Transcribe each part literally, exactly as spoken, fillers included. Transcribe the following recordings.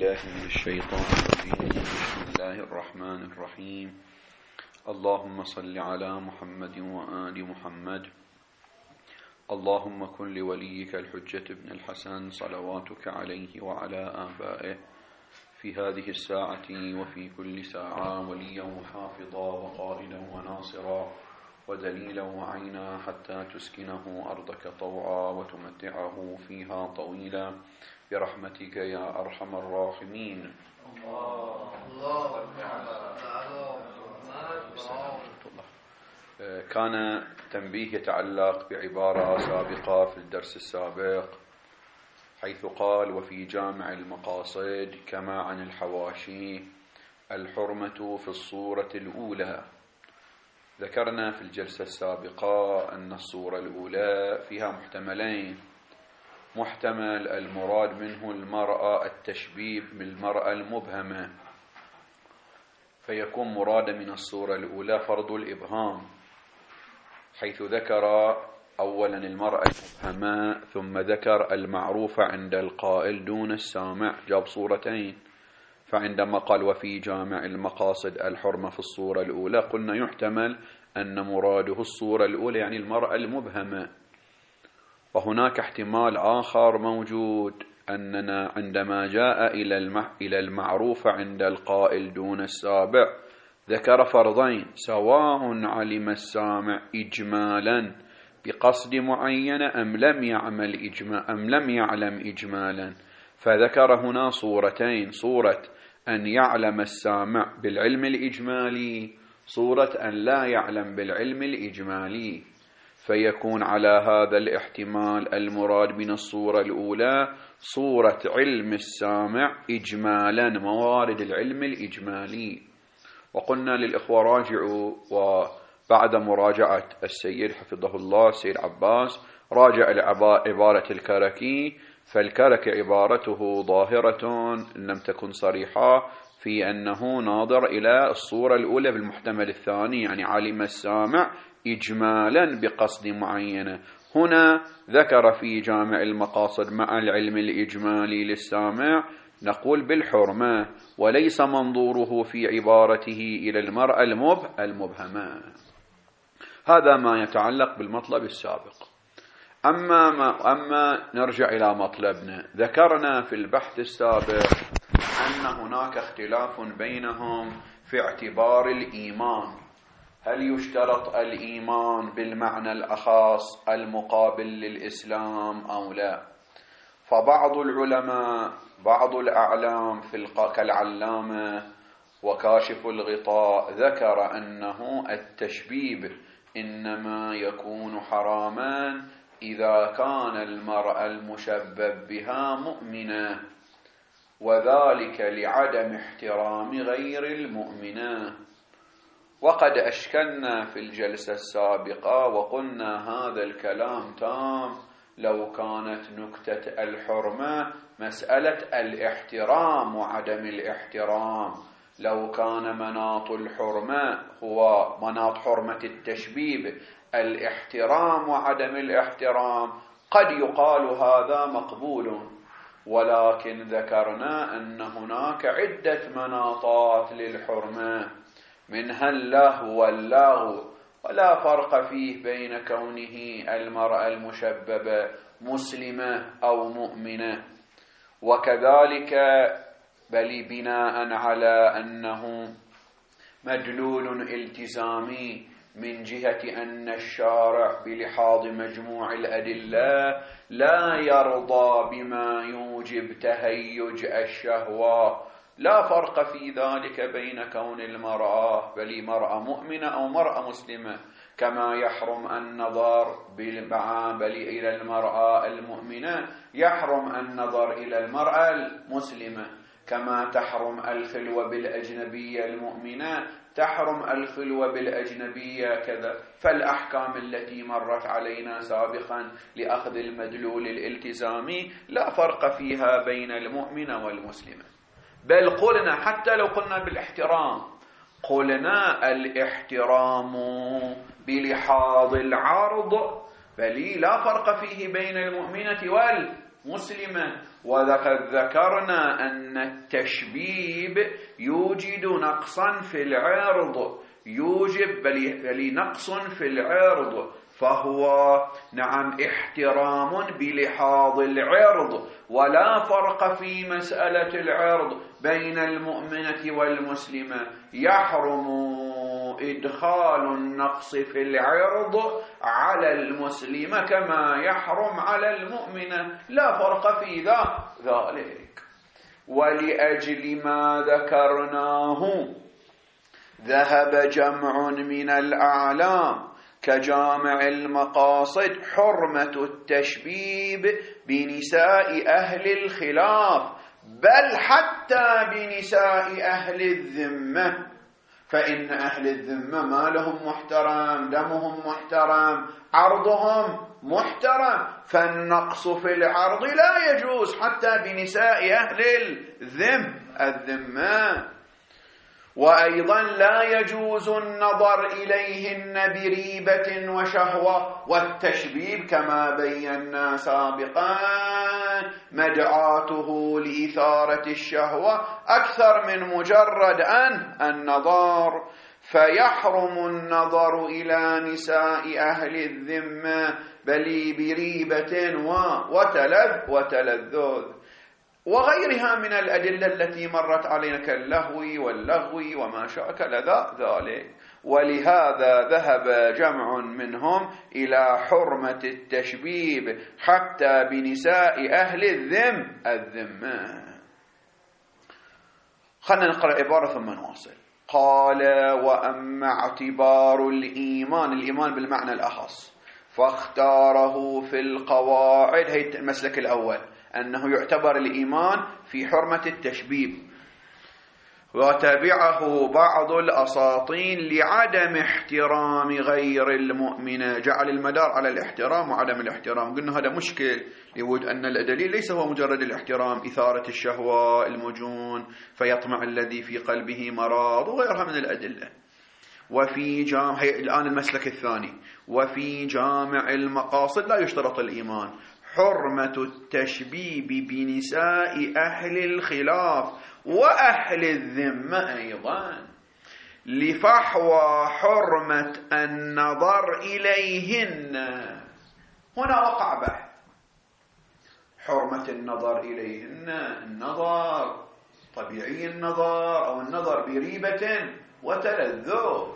بالله من الشيطان الرجيم. بسم الله الرحمن الرحيم. اللهم صل على محمد وآل محمد. اللهم كن لوليك الحجة بن الحسن صلواتك عليه وعلى آبائه في هذه الساعة وفي كل ساعة وليا وحافظا وقائدا وناصرا ودليلا وعينا حتى تسكنه أرضك طوعا وتمتعه فيها طويلا برحمتك يا أرحم الراحمين. الله الله كان تنبيه يتعلق بعبارة سابقة في الدرس السابق، حيث قال: وفي جامع المقاصد كما عن الحواشي الحرمة في الصورة الأولى. ذكرنا في الجلسة السابقة أن الصورة الأولى فيها محتملين: محتمل المراد منه المرأة التشبيه بالمرأة المبهمة، فيكون مراد من الصورة الأولى فرض الإبهام، حيث ذكر أولا المرأة المبهمة ثم ذكر المعروفة عند القائل دون السامع، جاب صورتين. فعندما قال وفي جامع المقاصد الحرمة في الصورة الأولى، قلنا يحتمل أن مراده الصورة الأولى يعني المرأة المبهمة. وهناك احتمال آخر موجود، أننا عندما جاء إلى المعروف عند القائل دون السابع ذكر فرضين: سواء علم السامع إجمالا بقصد معين أم لم يعمل إجمال أم لم يعلم إجمالا، فذكر هنا صورتين: صورة أن يعلم السامع بالعلم الإجمالي، صورة أن لا يعلم بالعلم الإجمالي. فيكون على هذا الاحتمال المراد من الصورة الأولى صورة علم السامع إجمالا، موارد العلم الإجمالي. وقلنا للإخوة راجعوا، وبعد مراجعة السيد حفظه الله السيد عباس راجع عبارة الكركي، فالكركي عبارته ظاهرة إن لم تكن صريحة في أنه ناظر إلى الصورة الأولى بالمحتمل الثاني، يعني علم السامع إجمالا بقصد معينة. هنا ذكر في جامع المقاصد مع العلم الإجمالي للسامع، نقول بالحرمة، وليس منظوره في عبارته إلى المرأة المبهمة. هذا ما يتعلق بالمطلب السابق. أما, ما أما نرجع إلى مطلبنا، ذكرنا في البحث السابق أن هناك اختلاف بينهم في اعتبار الإيمان. هل يشترط الإيمان بالمعنى الأخص المقابل للإسلام أو لا؟ فبعض العلماء، بعض الأعلام في كالعلامة وكاشف الغطاء، ذكر أنه التشبيب إنما يكون حراما إذا كان المرأة المشبب بها مؤمنة، وذلك لعدم احترام غير المؤمنة. وقد أشكلنا في الجلسة السابقة وقلنا هذا الكلام تام لو كانت نكتة الحرمة مسألة الاحترام وعدم الاحترام. لو كان مناط الحرمة هو مناط حرمة التشبيب الاحترام وعدم الاحترام، قد يقال هذا مقبول، ولكن ذكرنا أن هناك عدة مناطات للحرمة، منها اللهو واللغو، ولا فرق فيه بين كونه المرأة المشببة مسلمة أو مؤمنة. وكذلك بل بناء على أنه مدلول التزامي من جهة أن الشارع بلحاظ مجموع الأدلة لا يرضى بما يوجب تهيج الشهوة. لا فرق في ذلك بين كون المرأة بل مرأة مؤمنة أو مرأة مسلمة، كما يحرم النظر بل إلى المرأة المؤمنة يحرم النظر إلى المرأة المسلمة، كما تحرم الخلوة بالأجنبية المؤمنة تحرم الخلوة بالأجنبية كذا. فالأحكام التي مرت علينا سابقا لأخذ المدلول الالتزامي لا فرق فيها بين المؤمنة والمسلمة. بل قلنا حتى لو قلنا بالاحترام، قلنا الاحترام بلحاظ العرض، بل لا فرق فيه بين المؤمنة مسلمة. وقد ذكرنا أن التشبيب يوجد نقصا في العرض، يوجب بل نقص في العرض، فهو نعم احترام بلحاظ العرض، ولا فرق في مسألة العرض بين المؤمنة والمسلمة. يحرم إدخال النقص في العرض على المسلمة كما يحرم على المؤمنة، لا فرق في ذلك. ولأجل ما ذكرناه ذهب جمع من الأعلام كجامع المقاصد حرمة التشبيب بنساء أهل الخلاف، بل حتى بنساء أهل الذمة، فإن أهل الذمة ما لهم محترم، دمهم محترم، عرضهم محترم، فالنقص في العرض لا يجوز حتى بنساء أهل الذم الذمة. وأيضا لا يجوز النظر إليهن بريبة وشهوة، والتشبيب كما بينا سابقا مدعاته لإثارة الشهوة أكثر من مجرد أن النظر، فيحرم النظر إلى نساء أهل الذمة بل بريبة وتلذ وتلذذ وغيرها من الأدلة التي مرت علينا كاللهو واللغو وما شاكل ذلك. ولهذا ذهب جمع منهم إلى حرمة التشبيب حتى بنساء أهل الذم الذمة. خلنا نقرأ عبارة ثم نواصل. قال: وأما اعتبار الإيمان، الإيمان بالمعنى الأخص، فاختاره في القواعد، هي المسلك الأول، أنه يعتبر الإيمان في حرمة التشبيب، وتبعه بعض الأساطين لعدم احترام غير المؤمنة، جعل المدار على الاحترام وعدم الاحترام. قلنا هذا مشكل، يود أن الدليل ليس هو مجرد الاحترام، إثارة الشهوة، المجون، فيطمع الذي في قلبه مرض وغيرها من الأدلة. وفي جامع، الآن المسلك الثاني، وفي جامع المقاصد لا يشترط الإيمان، حرمة التشبيب بنساء أهل الخلاف وأهل الذمة أيضا، لفحوى حرمة النظر إليهن. هنا وقع بحث، حرمة النظر إليهن، النظر طبيعي النظر أو النظر بريبة وتلذذ.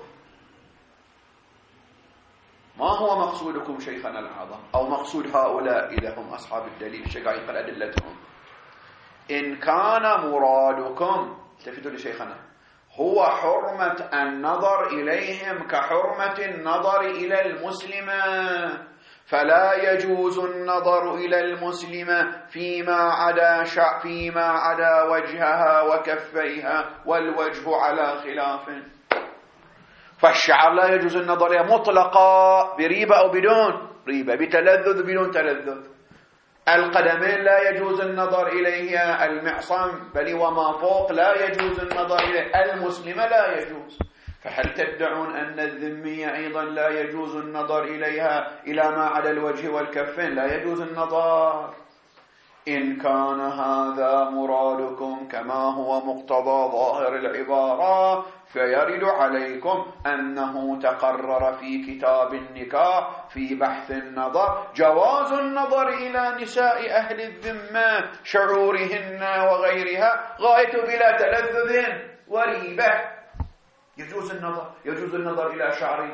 ما هو مقصودكم شيخنا الأعظم، أو مقصود هؤلاء إذا هم أصحاب الدليل شقائق أدلتهم؟ إن كان مرادكم، التفتوا لشيخنا، هو حرمة النظر إليهم كحرمة النظر إلى المسلمة، فلا يجوز النظر إلى المسلمة فيما عدا شع فيما عدا وجهها وكفيها، والوجه على خلاف. فالشعر لا يجوز النظر إليه مطلقا بريبة أو بدون ريبة، بتلذذ بدون تلذذ. القدمين لا يجوز النظر إليها، المعصم بل وما فوق لا يجوز النظر إليه، المسلمة لا يجوز. فهل تدعون أن الذمية أيضا لا يجوز النظر إليها إلى ما عدا الوجه والكفين؟ لا يجوز النظر. إن كان هذا مرادكم كما هو مقتضى ظاهر العبارة، فيرد عليكم أنه تقرر في كتاب النكاح في بحث النظر جواز النظر إلى نساء أهل الذمة، شعورهن وغيرها، غاية بلا تلذذ وريبة. يجوز النظر، يجوز النظر إلى شعر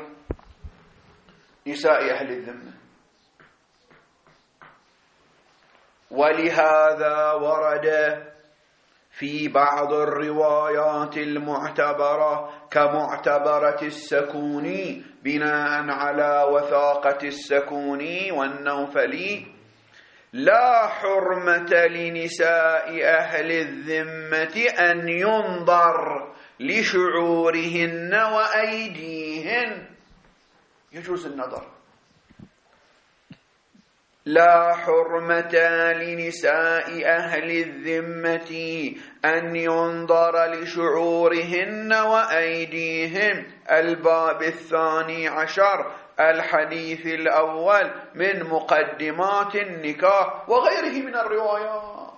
نساء أهل الذمة. ولهذا ورد في بعض الروايات المعتبرة كمعتبرة السكوني بناء على وثاقة السكوني والنوفلي: لا حرمة لنساء أهل الذمة أن ينظر لشعورهن وأيديهن. يجوز النظر. لا حرمة لنساء أهل الذمة أن ينظر لشعورهن وأيديهن. الباب الثاني عشر الحديث الأول من مقدمات النكاح وغيره من الروايات.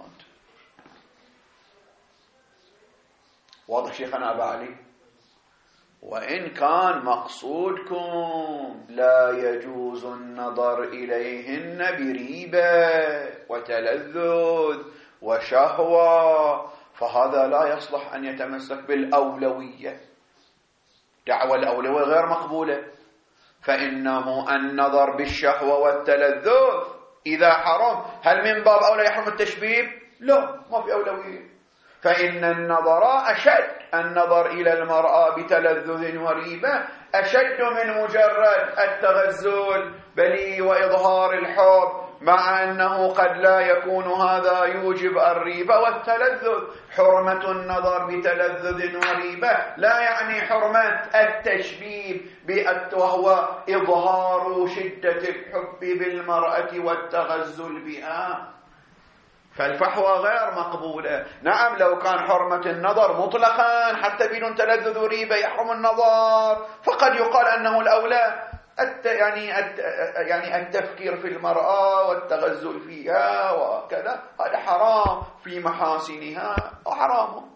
واضح شيخنا أبا علي؟ وإن كان مقصودكم لا يجوز النظر إليهن بريبة وتلذذ وشهوة، فهذا لا يصلح أن يتمسك بالأولوية. دعوى الأولوية غير مقبولة، فإنه النظر بالشهوة والتلذذ إذا حرم، هل من باب أولى يحرم التشبيب؟ لا، ما في أولوية. فإن النظر أشد، النظر إلى المرأة بتلذذ وريبة أشد من مجرد التغزل بل وإظهار الحب، مع أنه قد لا يكون هذا يوجب الريبة والتلذذ. حرمة النظر بتلذذ وريبة لا يعني حرمة التشبيب وهو إظهار شدة الحب بالمرأة والتغزل بها، فالفحوى غير مقبولة. نعم لو كان حرمة النظر مطلقا حتى بدون تلذذ وريبة يحرم النظر، فقد يقال أنه الأولى الت يعني الت يعني التفكير في المرأة والتغزل فيها وكذا، هذا حرام في محاسنها وحرام.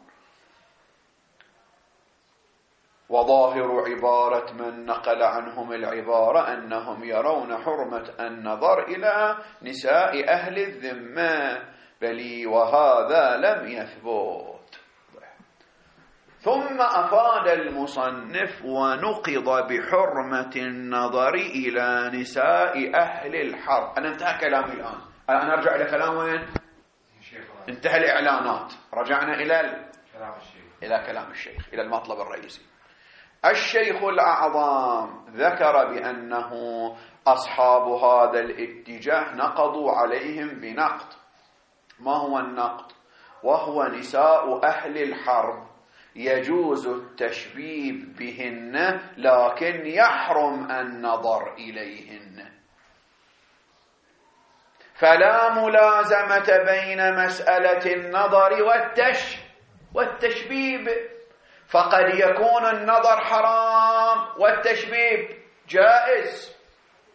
وظاهر عبارة من نقل عنهم العبارة أنهم يرون حرمة النظر إلى نساء أهل الذمة، بل وهذا لم يثبت. ثم أفاد المصنف ونقض بحرمة النظر إلى نساء أهل الحرب. أنا انتهى كلامي الآن، أنا أرجع إلى كلام وين؟ انتهى الإعلانات، رجعنا إلى كلام الشيخ. إلى كلام الشيخ، إلى المطلب الرئيسي. الشيخ الأعظم ذكر بأنه أصحاب هذا الاتجاه نقضوا عليهم بنقض. ما هو النقض؟ وهو نساء أهل الحرب يجوز التشبيب بهن لكن يحرم النظر إليهن، فلا ملازمة بين مسألة النظر والتش والتشبيب، فقد يكون النظر حرام والتشبيب جائز.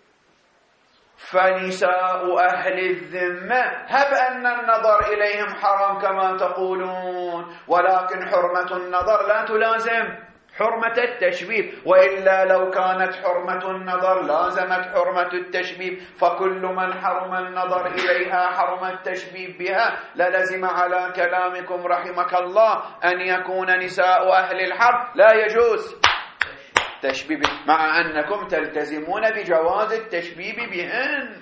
فنساء أهل الذمة هب أن النظر إليهم حرام كما تقولون، ولكن حرمة النظر لا تلازم حرمة التشبيب، وإلا لو كانت حرمة النظر لازمت حرمة التشبيب، فكل من حرم النظر إليها حرم التشبيب بها، للزم على كلامكم رحمك الله أن يكون نساء أهل الحرب لا يجوز تشبيب، مع أنكم تلتزمون بجواز التشبيب بهن.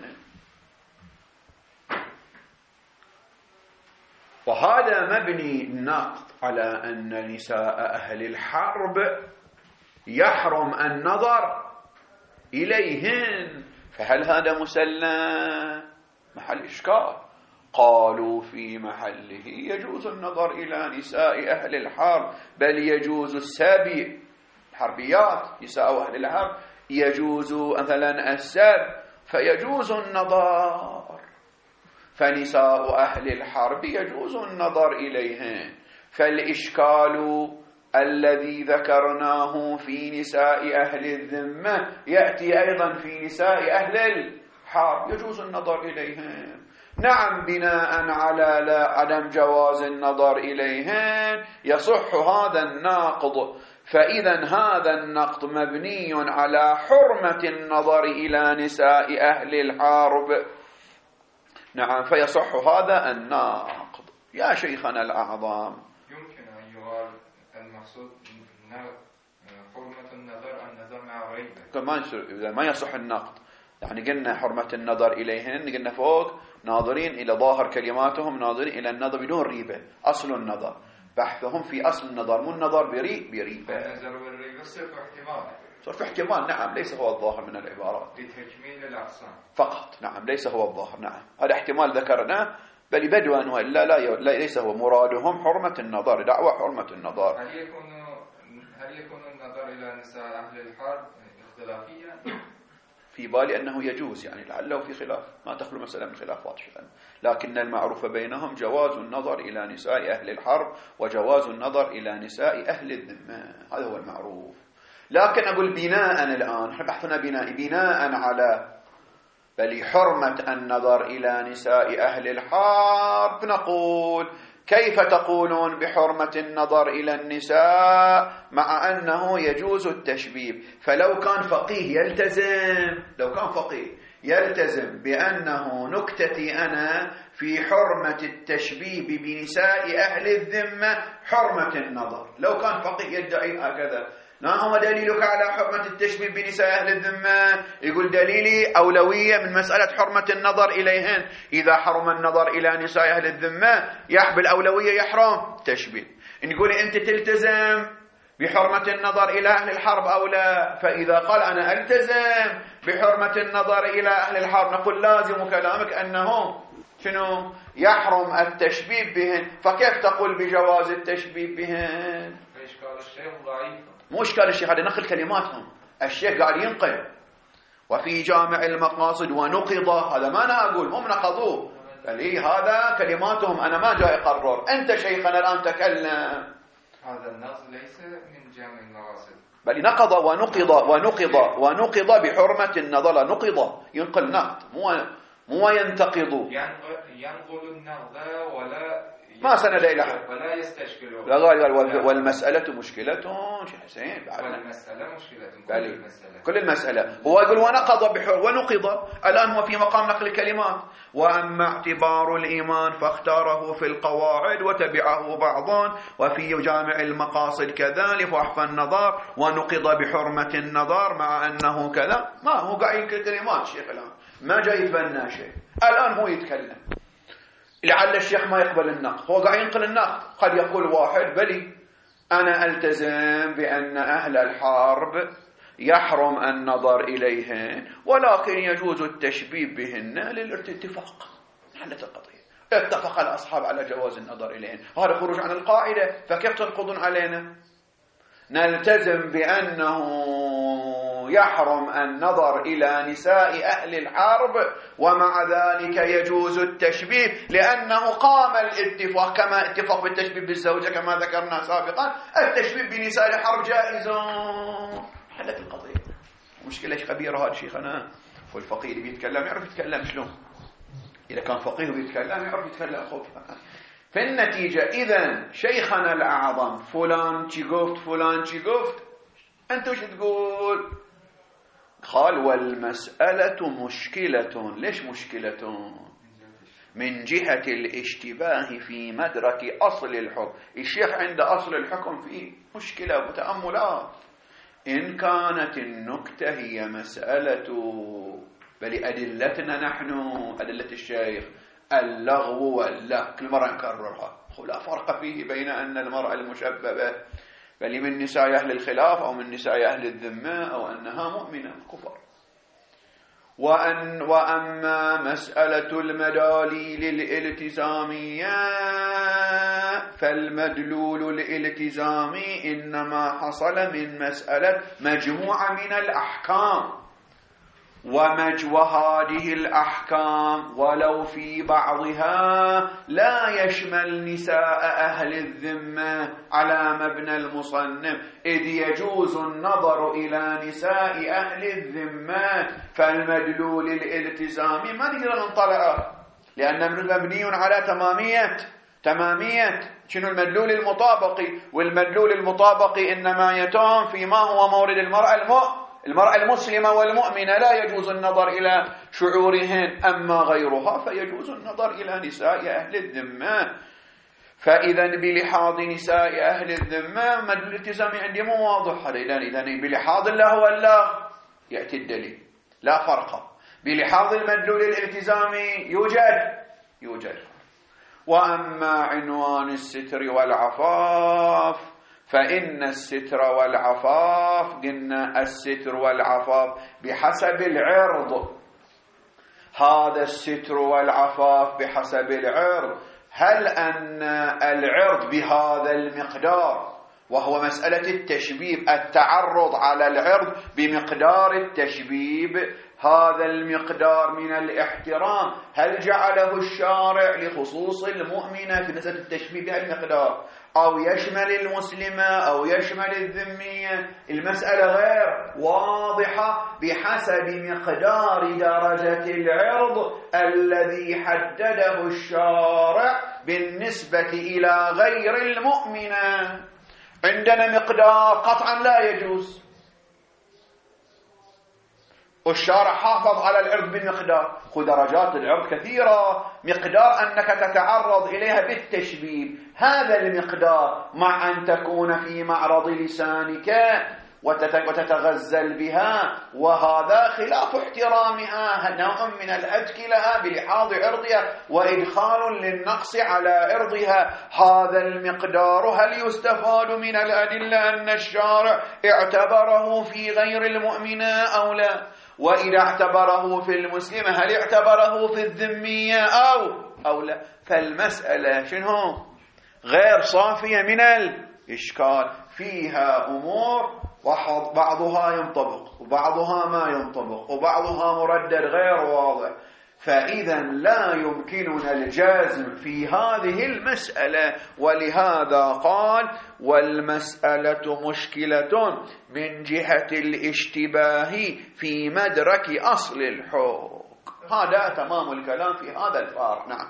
وهذا مبني النقد على أن نساء أهل الحرب يحرم النظر إليهن، فهل هذا مسلم؟ محل إشكال. قالوا في محله يجوز النظر إلى نساء أهل الحرب، بل يجوز السبي حربيات نساء أهل الحرب، يجوز مثلا السب فيجوز النظر، فنساء أهل الحرب يجوز النظر إليهن. فالإشكال الذي ذكرناه في نساء أهل الذمة يأتي أيضا في نساء أهل الحرب، يجوز النظر إليهن. نعم بناء على لا عدم جواز النظر إليهن يصح هذا الناقض، فإذا هذا النقد مبني على حرمة النظر إلى نساء أهل الحرب. نعم فيصح هذا النقد. يا شيخنا الأعظم، يمكن أن يقال المقصود حرمة النظر النظر مع غيره، ما يصح النقد. يعني قلنا حرمة النظر إليهن، قلنا فوق ناظرين إلى ظاهر كلماتهم، ناظرين إلى النظر بدون ريبة، أصل النظر بحثهم في أصل النظر، مو النظر بريب بريبة. النظر بالريبة صرف احتمال، صرف احتمال. نعم ليس هو الظاهر من العبارات، لتجميل الأقسام فقط. نعم ليس هو الظاهر. نعم هذا احتمال ذكرناه، بل بدوا أنه إلا لا, ي... لا ليس هو مرادهم حرمة النظر، دعوة حرمة النظر. هل يكون هل يكون النظر إلى نساء أهل الحرب اختلافيا؟ في بالي أنه يجوز، يعني لعله في خلاف، ما تخلو مسألة من خلافات، لكن المعروف بينهم جواز النظر إلى نساء أهل الحرب وجواز النظر إلى نساء أهل الذمة، هذا هو المعروف. لكن أقول بناء الآن، احنا بحثنا بناء بناء على بل حرمة النظر إلى نساء أهل الحرب، نقول كيف تقولون بحرمة النظر إلى النساء مع أنه يجوز التشبيب؟ فلو كان فقيه يلتزم لو كان فقيه يلتزم بأنه نكتتي أنا في حرمة التشبيب بنساء أهل الذمة حرمة النظر، لو كان فقيه يدعي هكذا، ما هو دليلك على حرمة التشبيب بنساء أهل الذمة؟ يقول دليلي أولوية من مسألة حرمة النظر إليهن، إذا حرم النظر إلى نساء أهل الذمة يحبل أولوية يحرم تشبيب. نقول أنت تلتزم بحرمة النظر إلى أهل الحرب أو لا؟ فإذا قال أنا ألتزم بحرمة النظر إلى أهل الحرب نقول لازم كلامك أنه شنو؟ يحرم التشبيب بهن، فكيف تقول بجواز التشبيب بهن؟ إشكال الشيخ ضعيف. مو إشكال الشيخ، هذا نقل كلماتهم، الشيخ قاعد ينقل وفي جامع المقاصد ونقض، هذا ما أنا أقول، هم نقضوه، بل إيه هذا كلماتهم، أنا ما جاي أقرر، أنت شيخنا الآن تكلم. هذا النص ليس من جامع المقاصد، بل نقض ونقض ونقض ونقض بحرمة النظر، نقض ينقل نقض مو مو ينتقض، ينقل النقض ولا ما سند إلى ولا يستشكله. لا قال والمسألة مشكلة شيخ حسين، والمسألة مشكلة كل المسألة كل المسألة. هو يقول ونقض بحر ونقض، الآن هو في مقام نقل الكلمات. وأما اعتبار الإيمان فاختاره في القواعد وتبعه بعض، وفي جامع المقاصد كذلك وحف النظر ونقض بحرمة النظر مع أنه كذا. ما هو قاعد ينقل كلمات الشيخ الآن، ما جاي يتبنى شيء، الآن هو يتكلم. لعل الشيخ ما يقبل النقد، هو قاعد ينقل النقد. قد يقول واحد بلي أنا ألتزم بأن أهل الحرب يحرم النظر إليهن ولكن يجوز التشبيب بهن للاتفاق، حلت القضية، اتفق الأصحاب على جواز النظر إليهن، هذا خروج عن القاعدة، فكيف تنقضون علينا؟ نلتزم بأنه يحرم النظر إلى نساء أهل الحرب ومع ذلك يجوز التشبيب لأنه قام الاتفاق، كما اتفاق بالتشبيب بالزوجة كما ذكرنا سابقا، التشبيب بنساء الحرب جائز. حلت القضية. مشكلة كبيرة هذا شيخنا، والفقيه اللي بيتكلم يعرف يتكلم شلون، إذا كان فقيه بيتكلم يعرف يتكلم خوف. في النتيجة إذن شيخنا الأعظم فلان شي قفت فلان شي قفت، أنت وش تقول؟ قال والمسألة مشكلة. ليش مشكلة؟ من جهة الاشتباه في مدرك أصل الحكم. الشيخ عند أصل الحكم فيه مشكلة وتأملات. إن كانت النكتة هي مسألة بل أدلتنا نحن أدلة الشيخ اللغو واللهو، كل مرة نكررها، لا فرق فيه بين أن المرأة المشببة بل من نساء أهل الخلاف أو من نساء أهل الذمة أو أنها مؤمنة كفر. وأن وأما مسألة المداليل الالتزامية فالمدلول الالتزامي إنما حصل من مسألة مجموعة من الأحكام، ومجوى الأحكام ولو في بعضها لا يشمل نساء أهل الذمة على مبنى المصنف، إذ يجوز النظر إلى نساء أهل الذمة، فالمدلول الالتزامي ما نقدر نطلعه لأنه مبني على تمامية تمامية شنو المدلول المطابقي، والمدلول المطابقي إنما يتم فيما هو مورد المرأة المؤمنة المرأة المسلمة والمؤمنة، لا يجوز النظر إلى شعورهن، أما غيرها فيجوز النظر إلى نساء أهل الذمة. فإذا بلحاظ نساء أهل الذمة مدلول الالتزامي عندي مو واضح، إذا إذا بلحاظ الله والله يأتي الدليل لا فرق، بلحاظ المدلول الالتزامي يوجد يوجد. وأما عنوان الستر والعفاف فإن الستر والعفاف، قلنا الستر والعفاف بحسب العرض، هذا الستر والعفاف بحسب العرض، هل أن العرض بهذا المقدار وهو مسألة التشبيب، التعرض على العرض بمقدار التشبيب، هذا المقدار من الاحترام هل جعله الشارع لخصوص المؤمنة في مسألة التشبيب بهذا المقدار، أو يشمل المسلمة أو يشمل الذمية. المسألة غير واضحة بحسب مقدار درجة العرض الذي حدده الشارع بالنسبة إلى غير المؤمنة. عندنا مقدار قطعا لا يجوز، والشارع حافظ على العرض بمقدار. درجات العرض كثيرة، مقدار أنك تتعرض إليها بالتشبيب، هذا المقدار مع أن تكون في معرض لسانك وتتغزل بها، وهذا خلاف احترامها، نوع من الهتك لها بلحاظ عرضها وإدخال للنقص على عرضها. هذا المقدار هل يستفاد من الأدلة أن الشارع اعتبره في غير المؤمنة أو لا؟ وإذا اعتبره في المسلمة هل اعتبره في الذمية أو أو لا؟ فالمسألة شنو؟ غير صافية من الإشكال، فيها أمور بعضها ينطبق وبعضها ما ينطبق وبعضها مردد غير واضح. فإذا لا يمكننا الجزم في هذه المسألة، ولهذا قال والمسألة مشكلة من جهة الاشتباه في مدرك أصل الحكم. هذا تمام الكلام في هذا الفارق. نعم.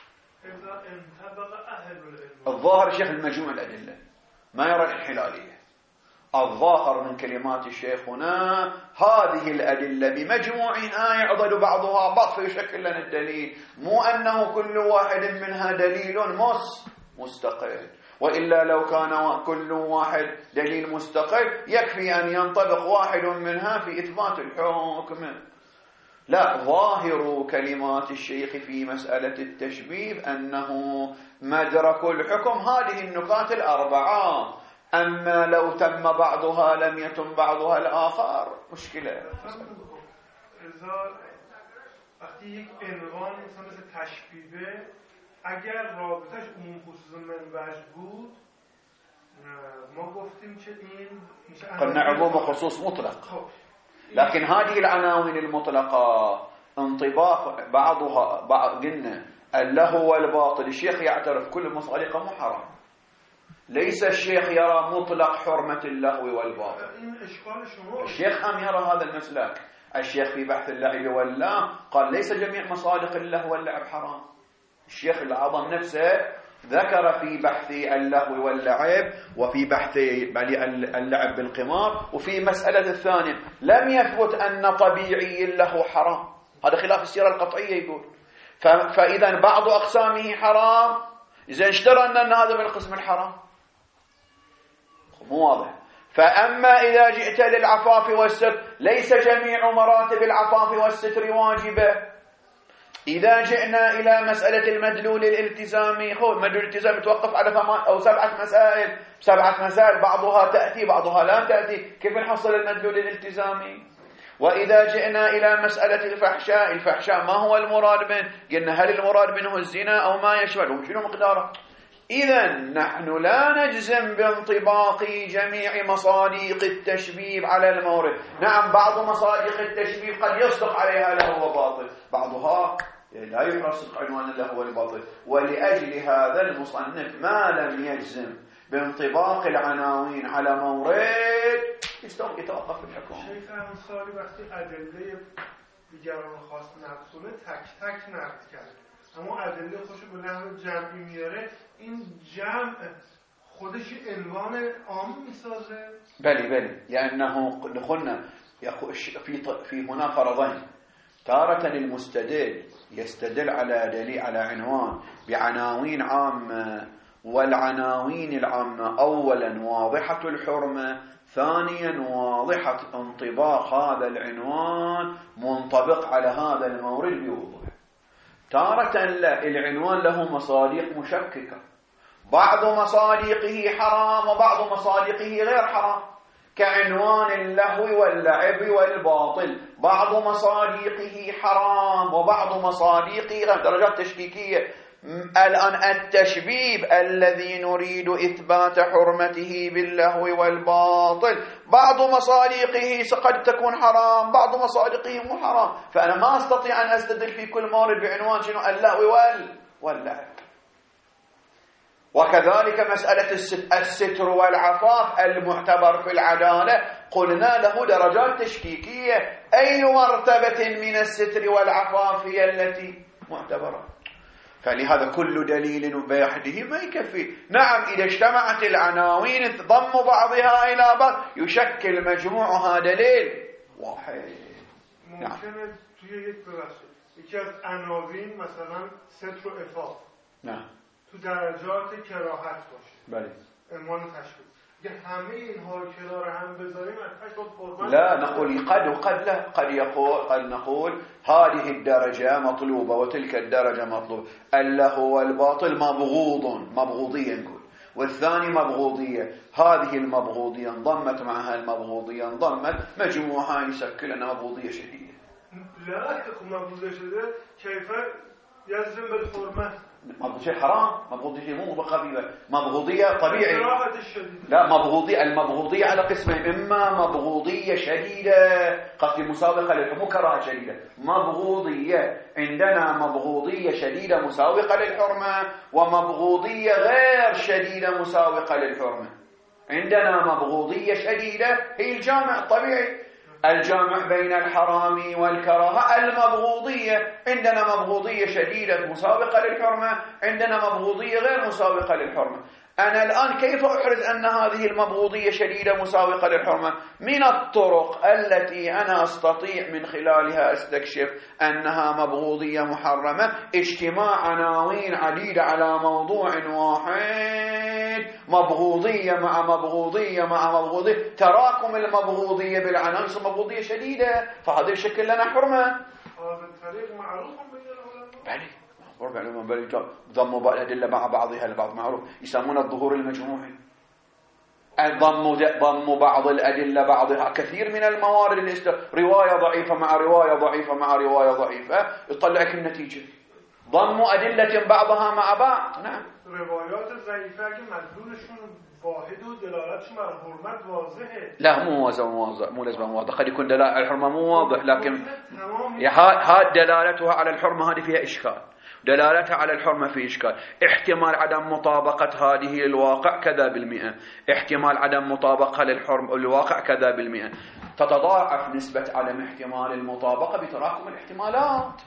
الظاهر شيخ المجموع الأدلة ما يرى الانحلالية. الظاهر من كلمات الشيخ هنا هذه الأدلة بمجموعها يعضد بعضها بعض فيشكل لنا الدليل، مو أنه كل واحد منها دليل مس مستقل، وإلا لو كان كل واحد دليل مستقل يكفي أن ينطبق واحد منها في إثبات الحكم. لا، ظاهر كلمات الشيخ في مسألة التشبيب أنه مدرك الحكم هذه النكات الأربعة، أما لو تم بعضها لم يتم بعضها الآخر مشكلة. إذا وقتی یک عنوان مثل تشبیه اگر رابطش عموم خصوص منبعش بود ما گفتیم که این میشه قلنا عموم خصوص مطلق، لكن هذه العناوين المطلقة انطباق بعضها بعض. قلنا اللهو والباطل الشيخ يعترف كل مصادقة مو حرام، ليس الشيخ يرى مطلق حرمة اللهو والباطل. الشيخ هم يرى هذا المسلك. الشيخ في بحث اللعب واللهو قال ليس جميع مصادق اللهو واللعب حرام. الشيخ العظم نفسه ذكر في بحث اللهو واللعب وفي بحث اللعب بالقمار وفي مسألة الثانية لم يثبت أن طبيعي اللهو حرام، هذا خلاف السيرة القطعية يقول. فإذا بعض أقسامه حرام، إذا اشترى أن هذا من القسم الحرام مو واضح. فأما إذا جئت للعفاف والستر ليس جميع مراتب العفاف والستر واجبة. إذا جئنا إلى مسألة المدلول الالتزامي، خذ مدلول الالتزام يتوقف على ثمان أو سبعة مسائل، سبعة مسائل بعضها تأتي بعضها لا تأتي، كيف نحصل المدلول الالتزامي؟ وإذا جئنا إلى مسألة الفحشاء، الفحشاء ما هو المراد منه؟ قلنا هل المراد منه الزنا أو ما يشمله؟ شنو مقداره؟ إذا نحن لا نجزم بانطباق جميع مصادق التشبيب على المورد. نعم بعض مصادق التشبيب قد يصدق عليها لهو باطل، بعضها لا يصدق عنوان اللهو والباطل. ولأجل هذا المصنف ما لم يجزم بانطباق العناوين على مورد يستوقف يتوقف الحكم. شیخ انصاری وقتی ادله دیگران خاص نقد کنه تک تک نقد کرد، اما ادله خودش به نحو جمعی میاره، این جمع خودش عنوان عام میسازه. بله بله، لأنه دخلنا في في هنا فرضين. تارة المستدل يستدل على دليل على عنوان بعناوين عامة، والعناوين العامة أولا واضحة الحرمة، ثانيا واضحة انطباق هذا العنوان منطبق على هذا المورد بوضوح. تارة لا، العنوان له مصادق مشككة، بعض مصادقه حرام وبعض مصادقه غير حرام، كعنوان اللهو واللعب والباطل بعض مصادقه حرام وبعض مصادقه درجات تشكيكية. الآن التشبيب الذي نريد إثبات حرمته باللهو والباطل بعض مصادقه قد تكون حرام بعض مصادقه مو حرام، فأنا ما أستطيع أن أستدل في كل مورد بعنوان شنو اللهو واللعب. وكذلك مسألة الستر والعفاف المعتبر في العدالة قلنا له درجات تشكيكية. أي مرتبة من الستر والعفاف هي التي معتبرة؟ فلهذا كل دليل بوحده ما يكفي. نعم إذا اجتمعت العناوين ضم بعضها إلى بعض يشكل مجموعها دليل واحد. ممکنه توی یک ببخشید یکی از عناوین مثلا ستر و عفاف نعم تو درجات کراهت باشه، بله، عنوان تشبیه. یه همه اینها رو کنار هم بذاریم از تشبیه قربان لا نقول قد وقد لا، قد يقول قد نقول هذه الدرجة مطلوبة وتلك الدرجة مطلوبة. اللهو والباطل مبغوض، مبغوضية نقول، والثاني مبغوضية. هذه المبغوضية انضمت معها المبغوضية انضمت، مجموعها يشكل لنا مبغوضية شديدة. لا مبغوضية شديدة كيف يلزم بالحرمة؟ مبغوضية حرام، مبغوضية مو بقبيلة، مبغوضية طبيعي. الكراهة الشديدة. لا، مبغوضية، المبغوضية على قسمين، إما مبغوضية شديدة قصدي مسابقة للحرمة، مو كراهة شديدة، مبغوضية. عندنا مبغوضية شديدة مساوقة للحرمة، ومبغوضية غير شديدة مساوقة للحرمة. عندنا مبغوضية شديدة هي الجامع الطبيعي، الجامع بين الحرام والكراهة المبغوضية. عندنا مبغوضية شديدة مساوقة للحرمة، عندنا مبغوضية غير مساوقة للحرمة. أنا الآن كيف أحرز أن هذه المبغوضية شديدة مساوقة للحرمة؟ من الطرق التي أنا أستطيع من خلالها أستكشف أنها مبغوضية محرمة اجتماع عناوين عديدة على موضوع واحد، مبغوضية مع مبغوضية مع مبغوضية، تراكم المبغوضية بالعناوين مبغوضية شديدة، فهذا يشكل لنا حرمة. هذا الطريق معروف بين العلماء. ربع العلماء بل ضموا الأدلة مع بعضها البعض، معروف، يسمونه الظهور المجموعي. ضموا ضموا بعض الأدلة بعضها. كثير من الموارد الاست... رواية ضعيفة مع رواية ضعيفة مع رواية ضعيفة يطلعك النتيجة. ضموا أدلة بعضها مع بعض. نعم. روايات ضعيفة اگه مدلولشون واحد و دلالتشون على الحرمت واضحه. لا مو واضح، مو لازم واضح، قد يكون دلالة الحرمة مو واضح، لكن هذه دلالتها على الحرمة هذه فيها إشكال. دلالتها على الحرمة في إشكال. احتمال عدم مطابقة هذه للواقع كذا بالمئة، احتمال عدم مطابقة للحرم الواقع كذا بالمئة. تتضاعف نسبة عدم احتمال المطابقة بتراكم الاحتمالات.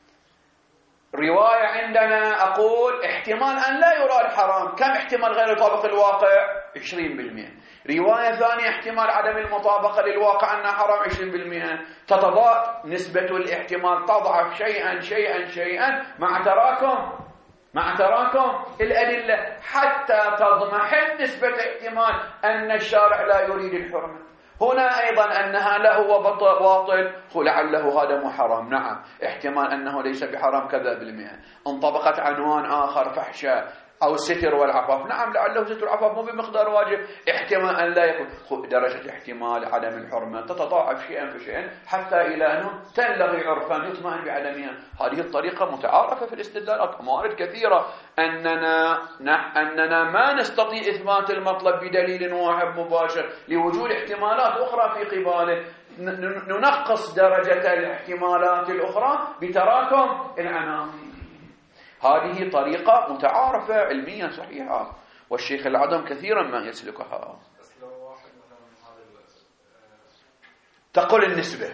رواية عندنا أقول احتمال أن لا يرى الحرام، كم احتمال غير يطابق الواقع؟ عشرين بالمئة. رواية ثانية احتمال عدم المطابقة للواقع أنها حرام عشرين بالمئة. تتضاعف نسبة الاحتمال، تضعف شيئا شيئا شيئا مع تراكم مع تراكم الأدلة حتى تضمحل نسبة احتمال أن الشارع لا يريد الحرمة. هنا أيضا أنها له وباطل، لعله هذا مو حرام، نعم، احتمال أنه ليس بحرام كذا بالمئة. انطبقت عنوان آخر فحشة أو الستر والعفاف، نعم لعله ستر والعفاف مو بمقدار واجب، احتمال أن لا يكون. درجة احتمال عدم الحرمة تتضاعف شيئا فشيئا حتى إلى أنه تنلغي عرفا يطمئن بعدمها. هذه الطريقة متعارفة في الاستدلالات، موارد كثيرة أننا أننا ما نستطيع إثبات المطلب بدليل واحد مباشر لوجود احتمالات أخرى في قباله، ننقص درجة الاحتمالات الأخرى بتراكم العناوين. هذه طريقة متعارفة علميا صحيحة، والشيخ العدم كثيرا ما يسلكها. تقول النسبة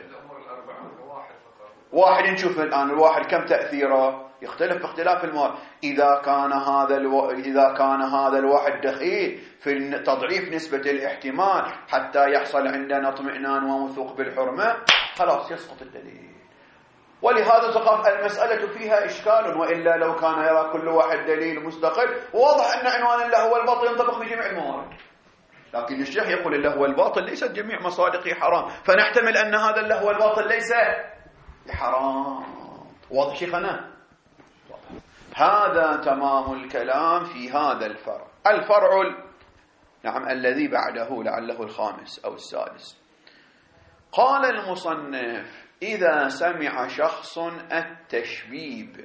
واحد، نشوف الآن الواحد كم تأثيره، يختلف باختلاف المواد. إذا كان هذا الو... إذا كان هذا الواحد دخيل في تضعيف نسبة الاحتمال حتى يحصل عندنا اطمئنان ووثوق بالحرمة، خلاص يسقط الدليل. ولهذا تقف المسألة فيها إشكال، وإلا لو كان يرى كل واحد دليل مستقل واضح أن عنوان اللهو والباطل ينطبق في جميع الموارد. لكن الشيخ يقول اللهو والباطل ليست جميع مصادقه حرام، فنحتمل أن هذا اللهو والباطل ليس حرام. واضح شيخنا؟ هذا تمام الكلام في هذا الفرع. الفرع نعم الذي بعده لعله الخامس أو السادس. قال المصنف: إذا سمع شخص التشبيب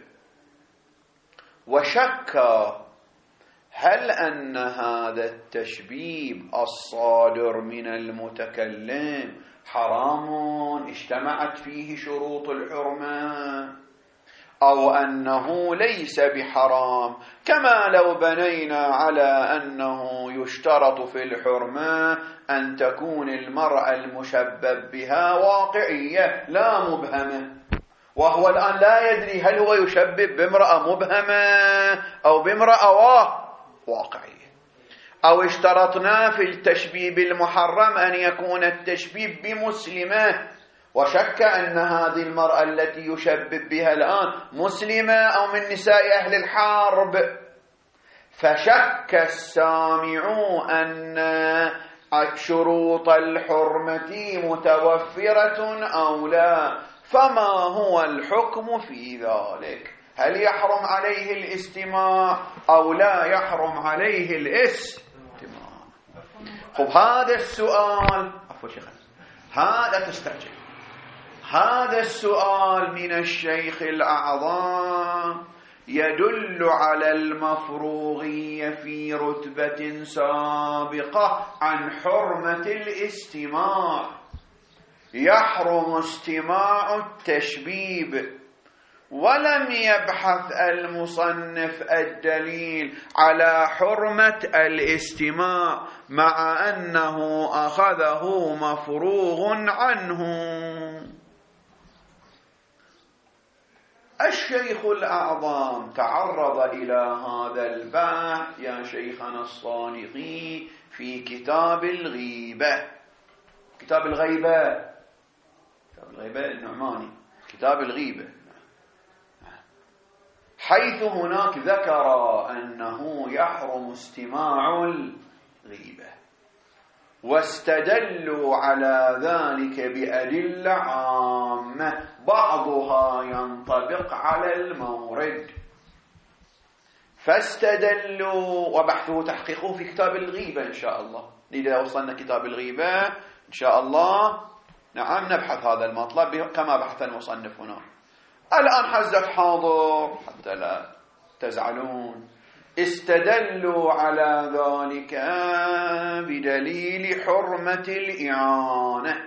وشك هل أن هذا التشبيب الصادر من المتكلم حرام اجتمعت فيه شروط الحرمة، أو أنه ليس بحرام، كما لو بنينا على أنه يشترط في الحرمة أن تكون المرأة المشبب بها واقعية لا مبهمة، وهو الآن لا يدري هل هو يشبب بامرأة مبهمة أو بامرأة واقعية. أو اشترطنا في التشبيب المحرم أن يكون التشبيب بمسلمة، وشك أن هذه المرأة التي يشبب بها الآن مسلمة أو من نساء أهل الحرب، فشك السامع أن شروط الحرمة متوفرة أو لا، فما هو الحكم في ذلك؟ هل يحرم عليه الاستماع أو لا يحرم عليه الاستماع؟ خب هذا السؤال عفوا شيخ، هذا تستعجل، هذا السؤال من الشيخ الأعظم يدل على المفروغية في رتبة سابقة عن حرمة الاستماع. يحرم استماع التشبيب، ولم يبحث المصنف الدليل على حرمة الاستماع مع أنه أخذه مفروغ عنه. الشيخ الأعظم تعرض إلى هذا البحث يا شيخنا الصانقي في كتاب الغيبة، كتاب الغيبة كتاب الغيبة النعماني، كتاب الغيبة، حيث هناك ذكر أنه يحرم استماع الغيبة، واستدلوا على ذلك بأدلة عامة بعضها ينطبق على المورد، فاستدلوا، وبحثه تحقيقه في كتاب الغيبة إن شاء الله. إذا وصلنا كتاب الغيبة إن شاء الله نعم نبحث هذا المطلب كما بحث المصنف هنا. الآن حزت حاضر حتى لا تزعلون. استدلوا على ذلك بدليل حرمة الإعانة،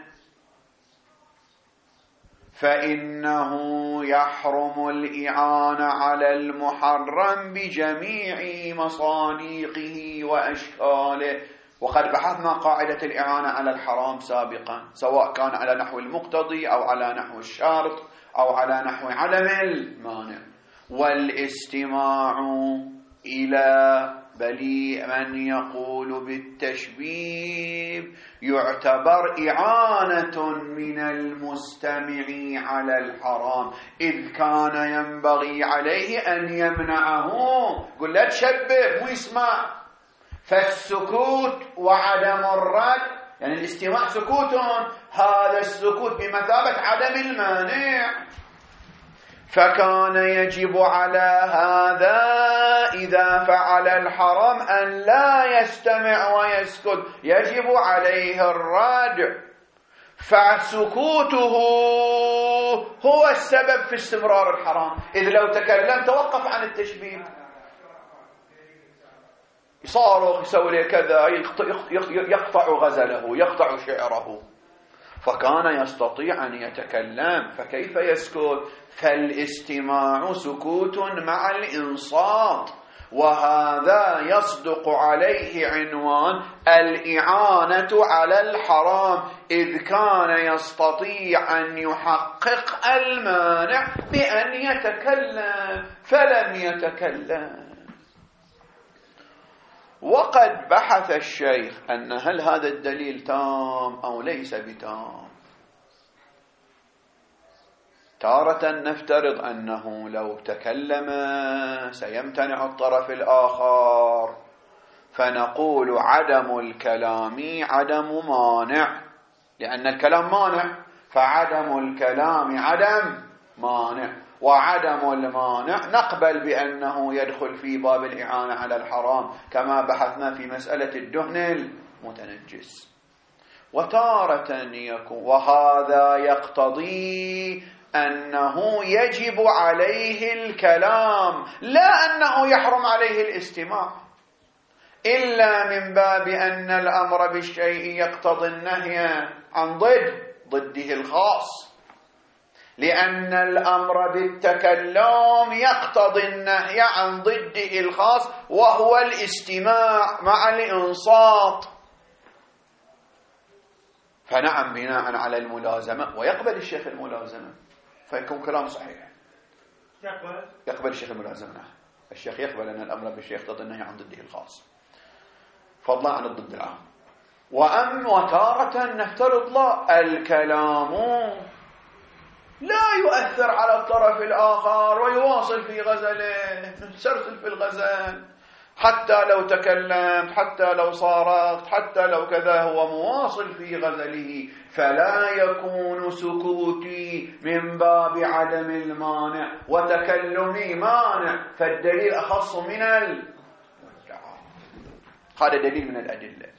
فإنه يحرم الإعانة على المحرم بجميع مصاديقه وأشكاله. وقد بحثنا قاعدة الإعانة على الحرام سابقا، سواء كان على نحو المقتضي أو على نحو الشرط أو على نحو عدم المانع. والاستماع إلى بلي من يقول بالتشبيب يعتبر إعانة من المستمع على الحرام، إذ كان ينبغي عليه أن يمنعه، قل لا تشبب مو يسمع. فالسكوت وعدم الرد، يعني الاستماع سكوت، هذا السكوت بمثابة عدم المانع، فكان يجب على هذا إذا فعل الحرام أن لا يستمع ويسكت، يجب عليه الرد، فسكوته هو السبب في استمرار الحرام، إذ لو تكلم توقف عن التشبيه، يصارخ يسوي له كذا، يقطع غزله يقطع شعره، فكان يستطيع أن يتكلم، فكيف يسكت؟ فالاستماع سكوت مع الإنصات، وهذا يصدق عليه عنوان الإعانة على الحرام، إذ كان يستطيع أن يحقق المانع بأن يتكلم فلم يتكلم. وقد بحث الشيخ أن هل هذا الدليل تام أو ليس بتام. تارة نفترض أنه لو تكلم سيمتنع الطرف الآخر، فنقول عدم الكلام عدم مانع، لأن الكلام مانع، فعدم الكلام عدم مانع، وعدم المانع نقبل بأنه يدخل في باب الإعانة على الحرام كما بحثنا في مسألة الدهن المتنجس. وتارة يكون، وهذا يقتضي أنه يجب عليه الكلام، لا أنه يحرم عليه الاستماع، إلا من باب أن الأمر بالشيء يقتضي النهي عن ضد ضده الخاص. لأن الأمر بالتكلم يقتضي النهي عن ضده الخاص وهو الاستماع مع الإنصات. فنعم بناء على الملازمة، ويقبل الشيخ الملازمة فيكون كلام صحيح. يقبل يقبل الشيخ الملازمة. نعم، الشيخ يقبل أن الأمر بالشيخ يقتضي النهي عن ضده الخاص فضلا عن الضد العام. وأم وتارة نفترض لا، الكلام لا يؤثر على الطرف الآخر ويواصل في غزله، تسلسل في الغزل، حتى لو تكلمت، حتى لو صارخت، حتى لو كذا، هو مواصل في غزله، فلا يكون سكوتي من باب عدم المانع وتكلمي مانع، فالدليل أخص من ال هذا دليل من الأدلة.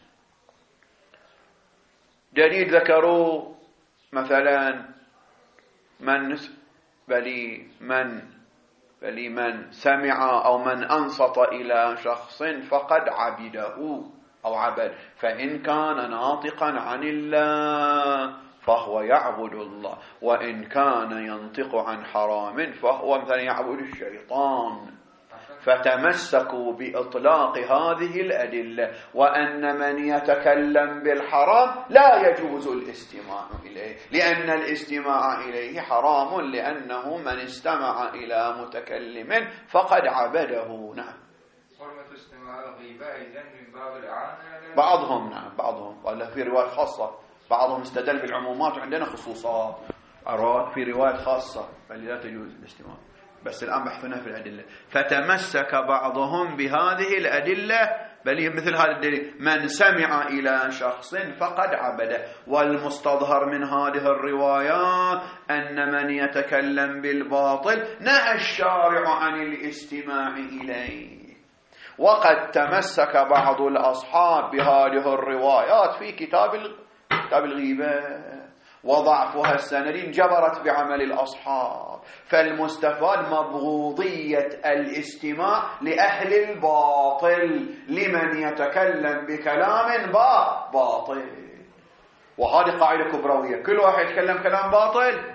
دليل ذكروا مثلا من بلي من بلي من سمع أو من أنصت إلى شخص فقد عبده أو عبد، فإن كان ناطقا عن الله فهو يعبد الله، وإن كان ينطق عن حرام فهو مثلا يعبد الشيطان. فتمسكوا بإطلاق هذه الأدلة، وأن من يتكلم بالحرام لا يجوز الاستماع إليه، لأن الاستماع إليه حرام، لأنه من استمع إلى متكلم فقد عبده. نعم. حرمة استماع الغيبة إذن من باب الإعانة. بعضهم نعم بعضهم قال في رواية خاصة، بعضهم استدل بالعمومات وعندنا خصوصات، في رواية خاصة بل لا تجوز الاستماع، بس الآن بحثنا في الأدلة. فتمسك بعضهم بهذه الأدلة، بل مثل هذا الدليل من سمع إلى شخص فقد عبده. والمستظهر من هذه الروايات أن من يتكلم بالباطل نهى الشارع عن الاستماع إليه. وقد تمسك بعض الأصحاب بهذه الروايات في كتاب كتاب الغيبة، وضعفها السندين جبرت بعمل الأصحاب. فالمستفاد مبغوضية الاستماع لأهل الباطل، لمن يتكلم بكلام باطل. وهذه قاعدة كبروية، كل واحد يتكلم كلام باطل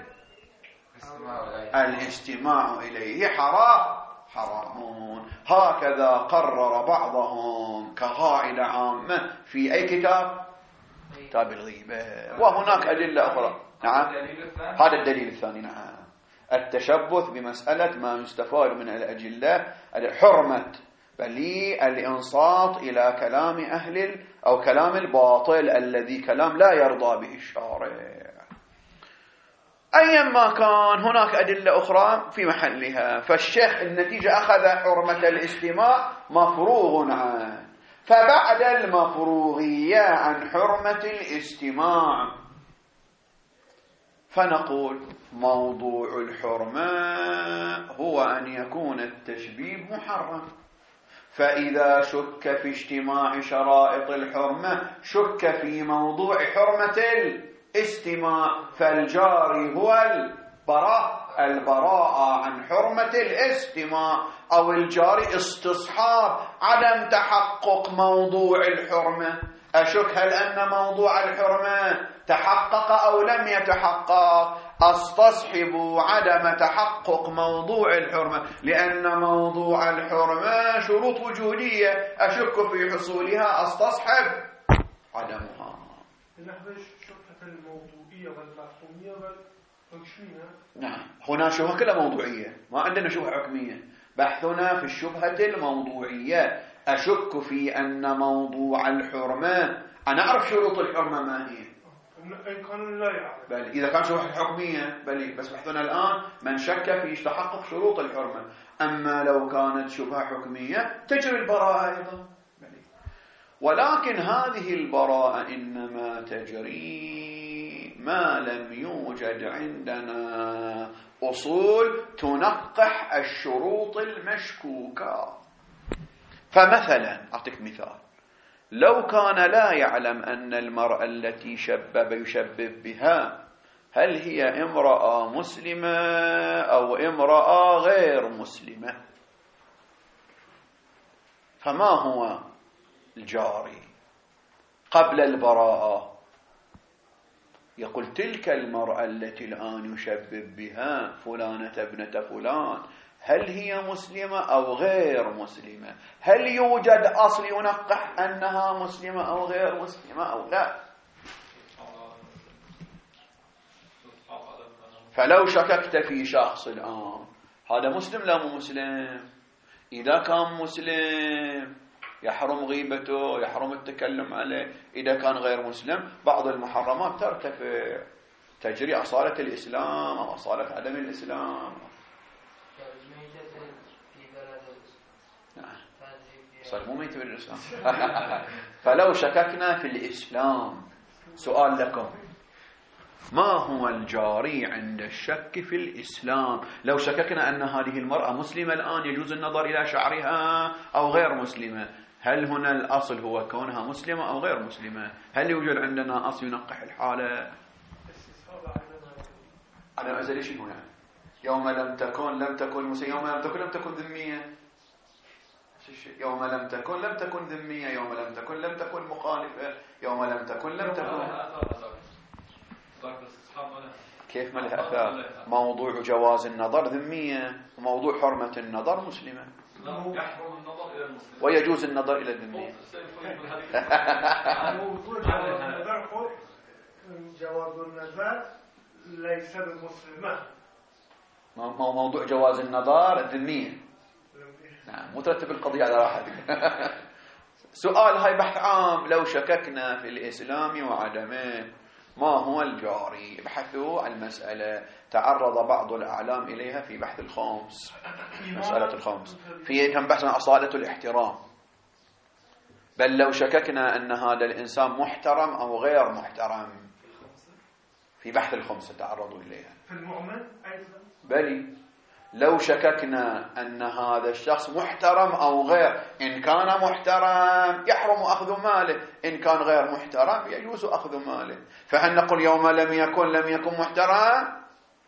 الاستماع إليه حرام حرام. هكذا قرر بعضهم كقاعدة عامة في أي كتاب؟ كتاب الغيبة. وهناك أدلة أخرى. نعم، هذا الدليل الثاني. نعم، التشبث بمسألة ما يستفاد من الأدلة، حرمة بل الإنصات إلى كلام أهل أو كلام الباطل الذي كلام لا يرضى به الشارع. أيما كان هناك أدلة أخرى في محلها، فالشيخ النتيجة أخذ حرمة الاستماع مفروغ عنه. فبعد المفروغية عن حرمة الاستماع فنقول موضوع الحرمة هو أن يكون التشبيب محرم. فإذا شك في اجتماع شرائط الحرمة شك في موضوع حرمة الاستماع، فالجاري هو البراء البراءة عن حرمة الاستماع، أو الجاري استصحاب عدم تحقق موضوع الحرمة. أشك هل أن موضوع الحرمة تحقق أو لم يتحقق، استصحب عدم تحقق موضوع الحرمة، لأن موضوع الحرمة شروط وجودية أشك في حصولها، استصحب عدمها. نحن شبهة الموضوعية والمفهومية والحكمية. نعم، هنا شبهة كلها موضوعية، ما عندنا شبهة حكمية. بحثنا في الشبهة الموضوعية، أشك في أن موضوع الحرمة، أنا أعرف شروط الحرمة ما هي، إن كان لا يعرف. بل إذا كان شبهة حكمية بل، بس بحثنا الآن من شك في تحقق شروط الحرمة. أما لو كانت شبهة حكمية تجري البراءة أيضا. ولكن هذه البراءة إنما تجري ما لم يوجد عندنا أصول تنقح الشروط المشكوكة. فمثلا أعطيك مثال، لو كان لا يعلم أن المرأة التي شبب يشبب بها هل هي امرأة مسلمة أو امرأة غير مسلمة، فما هو الجاري قبل البراءة؟ يقول تلك المرأة التي الآن يشبب بها فلانة ابنة فلان هل هي مسلمة أو غير مسلمة؟ هل يوجد أصل ينقح أنها مسلمة أو غير مسلمة أو لا؟ فلو شككت في شخص الآن هذا مسلم لا مو مسلم؟ إذا كان مسلم يحرم غيبته، يحرم التكلم عليه. إذا كان غير مسلم بعض المحرمات ترتفع، تجري أصالة الإسلام أو أصالة عدم الإسلام. نعم صار مو ميت بالإسلام. فلو شككنا في الإسلام، سؤال لكم، ما هو الجاري عند الشك في الإسلام؟ لو شككنا أن هذه المرأة مسلمة الآن يجوز النظر إلى شعرها أو غير مسلمة، هل هنا الأصل هو كونها مسلمة أو غير مسلمة؟ هل يوجد عندنا أصل ينقح الحالة؟ أنا أزل إيش هنا يوم لم تكن لم تكن مسلمة، يوم لم تكن لم تكن ذمية، يوم لم تكن لم تكن ذمية، يوم لم تكن لم تكن مخالفة، يوم لم تكن لم تكن. كيف ما لها أثار؟ موضوع جواز النظر ذمية وموضوع حرمة النظر مسلمة، ويجوز النظر إلى الذمية. موضوع جواز النظر خود جواز النظر ليس بالمسلمة، موضوع جواز النظر الذمية. نعم مترتب القضية على راحتك. سؤال هاي بحث عام. لو شككنا في الإسلام وعدمه ما هو الجاري؟ ابحثوا عن المسألة، تعرض بعض الأعلام إليها في بحث الخامس، مسألة الخامس في كم بحث عن أصالة الاحترام. بل لو شككنا أن هذا الإنسان محترم أو غير محترم في بحث الخمسة تعرضوا إليها. في المؤمن أيضا بل لو شككنا أن هذا الشخص محترم أو غير، إن كان محترم يحرم أخذ ماله، إن كان غير محترم يجوز أخذ ماله. فهل نقول يوم لم يكن لم يكن محترم؟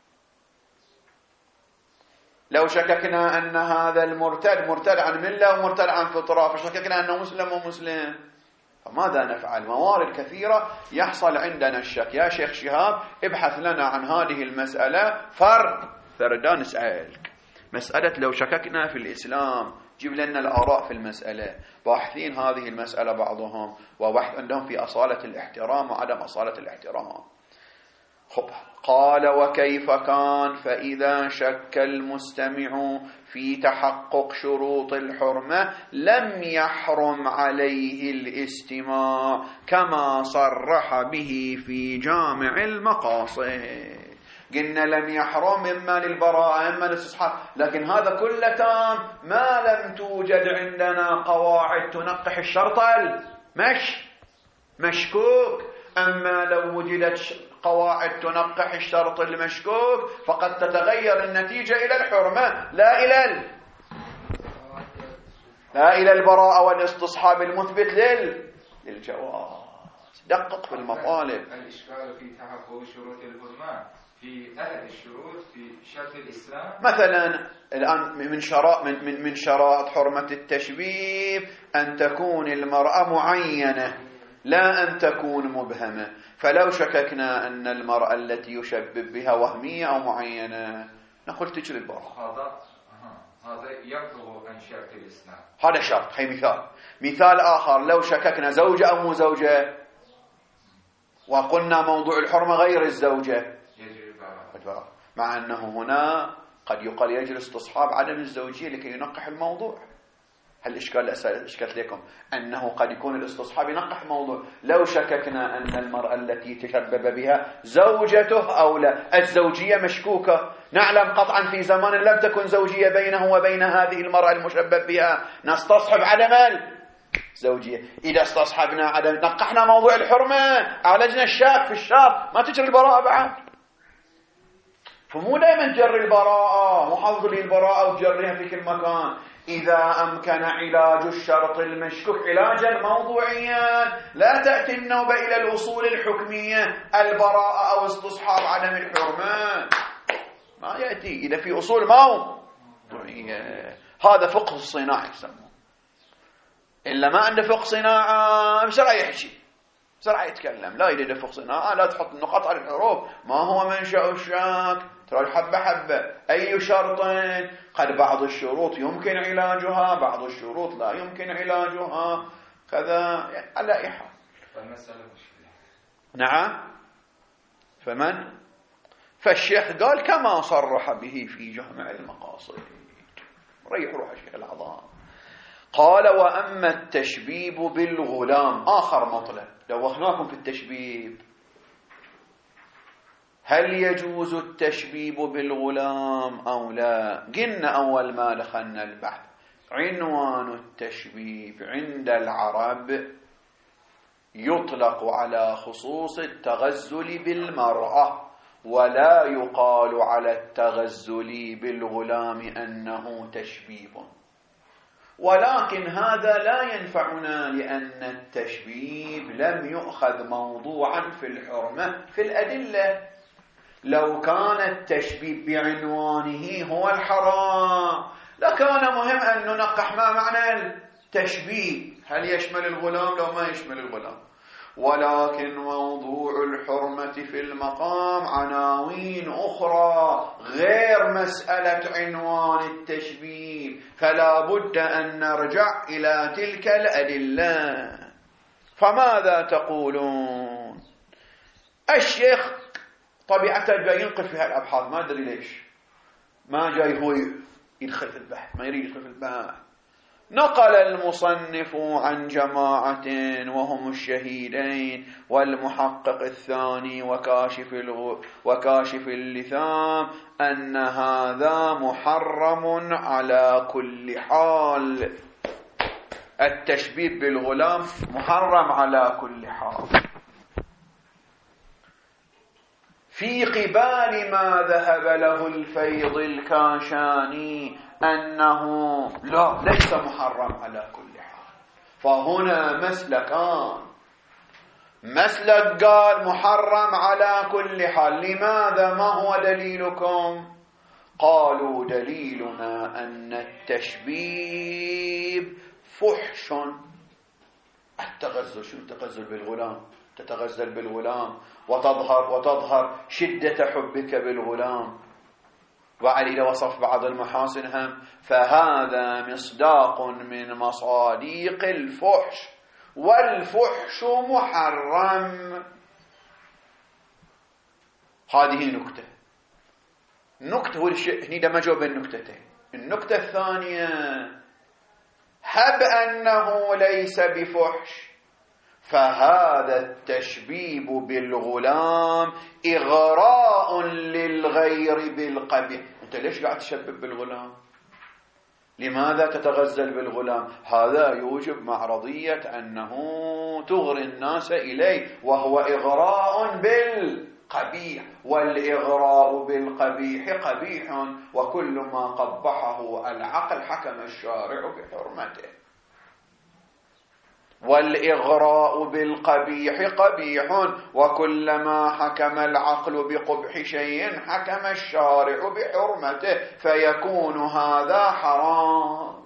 لو شككنا أن هذا المرتد مرتد عن ملة ومرتد عن فطرة فشككنا أنه مسلم ومسلم، فماذا نفعل؟ موارد كثيرة يحصل عندنا الشك. يا شيخ شهاب ابحث لنا عن هذه المسألة فرد فردان. نسألك مسألة لو شككنا في الإسلام، جيب لنا الآراء في المسألة. باحثين هذه المسألة بعضهم وبحث عندهم في أصالة الاحترام وعدم أصالة الاحترام. خب قال وكيف كان؟ فإذا شك المستمع في تحقق شروط الحرمة لم يحرم عليه الاستماع كما صرح به في جامع المقاصد. قلنا لم يحرم إما للبراءة إما للاستصحاب، لكن هذا كله تام ما لم توجد عندنا قواعد تنقح الشرط المش مشكوك. أما لو وجدت قواعد تنقح الشرط المشكوك فقد تتغير النتيجة إلى الحرمة لا إلى ال... لا إلى البراءة والاستصحاب المثبت لل... للجواز. دقق في المطالب. الإشكال في تحقق شروط الحرمة في أحد الشروط في شرط الإسلام، مثلا الآن من شرائط من من من شرائط حرمة التشبيب أن تكون المرأة معينة لا أن تكون مبهمة. فلو شككنا أن المرأة التي يشبب بها وهمية أو معينة نقول تجري البراءة. هذا هذا يبلغ عن شرط الإسلام. هذا شرط. هي مثال. مثال آخر لو شككنا زوجة أو مو زوجة وقلنا موضوع الحرمة غير الزوجة مع أنه هنا قد يقال يجري استصحاب عدم الزوجية لكي ينقح الموضوع. هل الإشكال أشكلت لكم أنه قد يكون الاستصحاب ينقح الموضوع؟ لو شككنا أن المرأة التي تشبب بها زوجته أو لا، الزوجية مشكوكة، نعلم قطعا في زمان لم تكن زوجية بينه وبين هذه المرأة المشبب بها، نستصحب عدم الزوجية. إذا استصحبنا عدم نقحنا موضوع الحرمة، عالجنا الشاك في الشاب، ما تجري البراءة بعد. فمو دائما تجري البراءة، مو حظ لي البراءة وتجريها في كل مكان. إذا أمكن علاج الشرط المشكوك علاجا موضوعيا لا تأتي النوبة إلى الأصول الحكمية البراءة أو استصحاب عدم الحرمة، ما يأتي إذا في أصول موضوعية. هذا فقه الصناعة يسمونه. إلا ما عنده فقه صناعة مش رأي يحكي بسرعة يتكلم، لا يريد يفق صناعة، لا تحط النقاط على الحروف. ما هو منشأ الشك؟ ترى الحبة حبة. أي شرط؟ قد بعض الشروط يمكن علاجها، بعض الشروط لا يمكن علاجها، كذا يعني على أي حال. نعم. فمن فالشيخ قال كما صرح به في جامع المقاصد. ريح روح الشيخ العظام. قال وأما التشبيب بالغلام، آخر مطلب دوخناكم في التشبيب. هل يجوز التشبيب بالغلام أو لا؟ قلنا أول ما دخلنا البحث عنوان التشبيب عند العرب يطلق على خصوص التغزل بالمرأة، ولا يقال على التغزل بالغلام أنه تشبيب. ولكن هذا لا ينفعنا، لأن التشبيب لم يؤخذ موضوعا في الحرمة في الأدلة. لو كان التشبيب بعنوانه هو الحرام لكان مهم أن ننقح ما معنى التشبيب، هل يشمل الغلام لو ما يشمل الغلام. ولكن موضوع الحرمة في المقام عناوين أخرى غير مسألة عنوان التشبيب، فلا بد أن نرجع إلى تلك الأدلة. فماذا تقولون؟ الشيخ طبيعته جاي ينقل في هالأبحاث، ما أدري ليش ما جاي هو يدخل في البحث، ما يريد يدخل في البحث. نقل المصنف عن جماعة وهم الشهيدين والمحقق الثاني وكاشف, الغ... وكاشف اللثام أن هذا محرم على كل حال. التشبيب بالغلام محرم على كل حال. في قبال ما ذهب له الفيض الكاشاني أنه لا ليس محرم على كل حال. فهنا مسلكان، مسلك قال محرم على كل حال. لماذا؟ ما هو دليلكم؟ قالوا دليلنا أن التشبيب فحش. التغزل، شو التغزل بالغلام؟ تتغزل بالغلام وتظهر وتظهر شدة حبك بالغلام، وعلي وصف بعض المحاسن هم، فهذا مصداق من مصاديق الفحش، والفحش محرم. هذه نكتة. نكتة هو هني دمجوا بين نكتتين. النكتة الثانية هب أنه ليس بفحش، فهذا التشبيب بالغلام إغراء للغير بالقبيح. أنت ليش قاعد تشبب بالغلام؟ لماذا تتغزل بالغلام؟ هذا يوجب معرضية أنه تغري الناس إليه، وهو إغراء بالقبيح، والإغراء بالقبيح قبيح، وكل ما قبحه العقل حكم الشارع بحرمته. والإغراء بالقبيح قبيح، وكلما حكم العقل بقبح شيء حكم الشارع بحرمته، فيكون هذا حرام.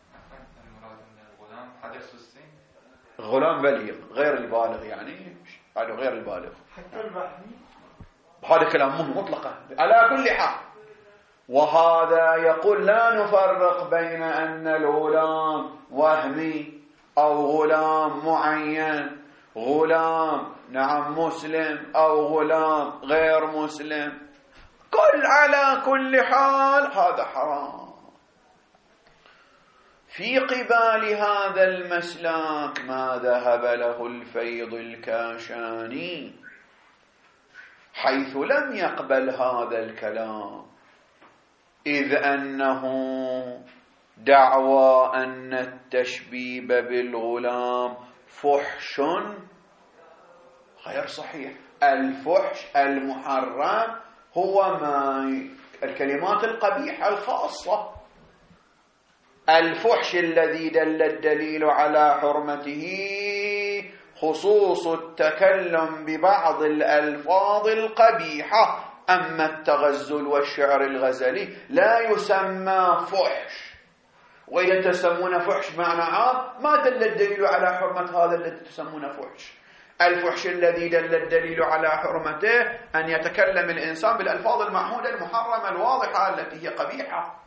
غلام بليغ غير البالغ، يعني هذا غير البالغ، حتى البحثي هذا كلام مطلقا على كل حال. وهذا يقول لا نفرق بين أن الغلام وهمي أو غلام معين، غلام نعم مسلم أو غلام غير مسلم، كل على كل حال هذا حرام. في قبال هذا المسلك ما ذهب له الفيض الكاشاني، حيث لم يقبل هذا الكلام، إذ أنه دعوى أن التشبيب بالغلام فحش غير صحيح. الفحش المحرم هو ما الكلمات القبيحة الخاصة. الفحش الذي دل الدليل على حرمته خصوص التكلم ببعض الألفاظ القبيحة. أما التغزل والشعر الغزلي لا يسمى فحش، وإذا تسمون فحش معنى عام ما دل الدليل على حرمة هذا الذي تسمونه فحش. الفحش الذي دل الدليل على حرمته أن يتكلم الإنسان بالألفاظ المعهودة المحرمة الواضحة التي هي قبيحة.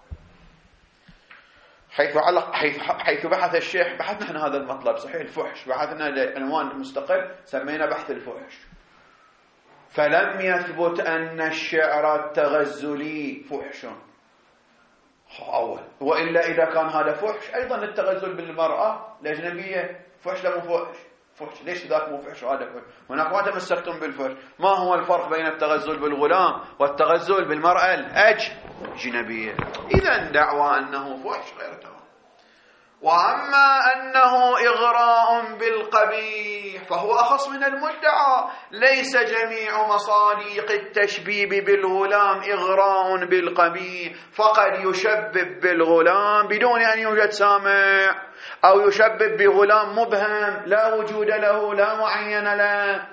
حيث علق حيث حيث بحث الشيخ، بحثنا عن هذا المطلب صحيح الفحش، بحثنا لعنوان مستقل سمينا بحث الفحش، فلم يثبت أن الشعر التغزلي فحش أول، وإلا إذا كان هذا فحش أيضا التغزل بالمرأة الأجنبية فحش لا مو فحش، فحش ليش ذاك مو فحش وهذا فحش؟ هناك ما تمسكتم بالفحش. ما هو الفرق بين التغزل بالغلام والتغزل بالمرأة الأجنبية؟ إذا دعوى أنه فحش غير تمام. وأما أنه إغراء بالقبيح فهو أخص من المدعى. ليس جميع مصادق التشبيب بالغلام إغراء بالقبيح، فقد يشبب بالغلام بدون أن يوجد سامع، أو يشبب بغلام مبهم لا وجود له لا معين له،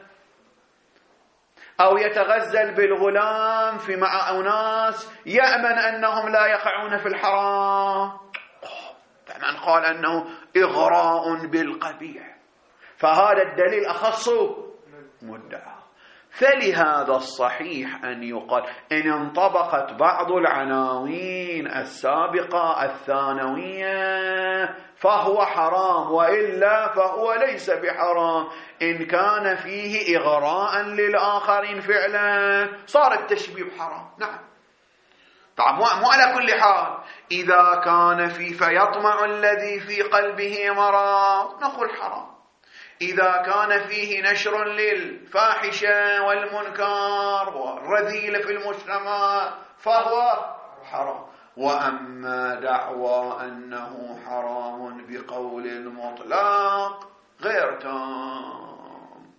أو يتغزل بالغلام في مع أناس يأمن أنهم لا يقعون في الحرام، فمن قال أنه إغراء بالقبيح فهذا الدليل أخص مدعى. فلهذا الصحيح أن يقال إن انطبقت بعض العناوين السابقة الثانوية فهو حرام، وإلا فهو ليس بحرام إن كان فيه إغراء للآخرين فعلا صار التشبيه حرام. نعم طبعا مو على كل حال، إذا كان في فيطمع الذي في قلبه مرض نقول حرام، إذا كان فيه نشر للفاحشة والمنكر والرذيل في المجتمع فهو حرام. وأما دعوى أنه حرام بقول مطلق غير تام.